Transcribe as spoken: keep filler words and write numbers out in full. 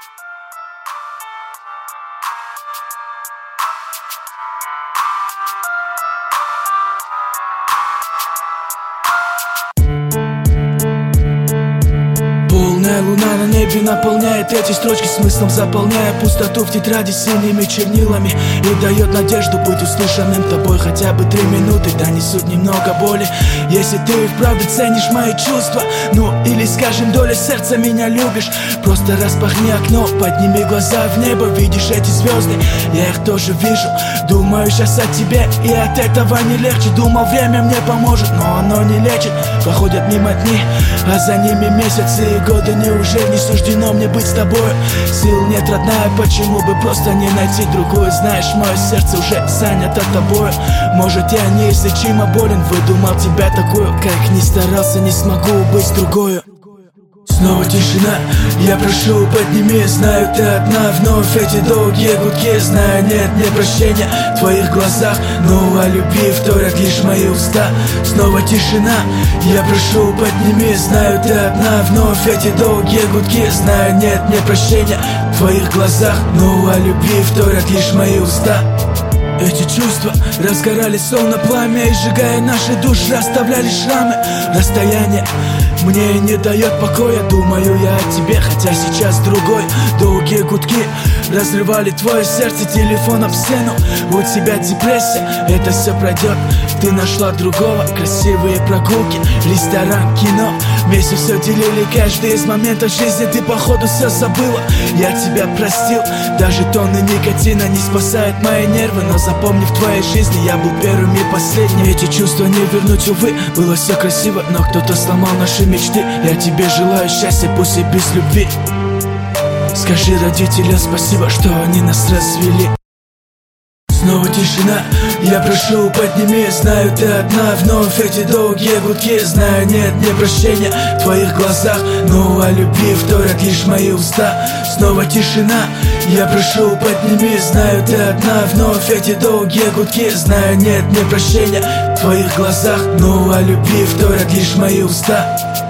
Полная луна на небе наполняет эти строчки смыслом, заполняя пустоту в тетради синими чернилами, и дает надежду быть услышанным тобой хотя бы три минуты, донесут немного боли. Если ты вправду ценишь мои чувства, ну или скажем доля сердца меня любишь, просто распахни окно, подними глаза в небо, видишь эти звезды, я их тоже вижу. Думаю сейчас о тебе, и от этого не легче. Думал, время мне поможет, но оно не лечит. Проходят мимо дни, а за ними месяцы и годы. Неужели не суждено мне быть с тобой? Сил нет, родная, почему бы просто не найти другую? Знаешь, мое сердце уже занято тобой. Может, я неизлечимо болен, выдумал тебя такую. Как ни старался, не смогу быть другою. Снова тишина, я прошу, подними. Знаю, ты одна, вновь эти долгие гудки. Знаю, нет, не прощения в твоих глазах, но о любви вторят лишь мои уста. Снова тишина, я прошу, подними. Знаю, ты одна, вновь эти долгие гудки. Знаю, нет, не прощения в твоих глазах, но о любви вторят лишь мои уста. Эти чувства разгорались словно пламя, и сжигая наши души, оставляли шрамы. Расстояние мне не дает покоя, думаю я о тебе, хотя сейчас другой. Долгие гудки разрывали твое сердце, телефон об стену. У тебя депрессия, это все пройдет. Ты нашла другого, красивые прогулки, ресторан, кино. Вместе все делили, каждый из моментов жизни. Ты походу все забыла, я тебя простил. Даже тонны никотина не спасает мои нервы, но запомни, в твоей жизни я был первым и последним. Эти чувства не вернуть, увы. Было все красиво, но кто-то сломал наши мечты. Я тебе желаю счастья, пусть и без любви. Скажи родителям спасибо, что они нас развели. Снова тишина, я прошу, подними. Знаю, ты одна, вновь эти долгие гудки. Знаю, нет, не прощения в твоих глазах, но о любви вторят лишь мои уста. Снова тишина, я прошу, подними. Знаю, ты одна, вновь эти долгие гудки. Знаю, нет, не прощения в твоих глазах, но о любви вторят лишь мои уста.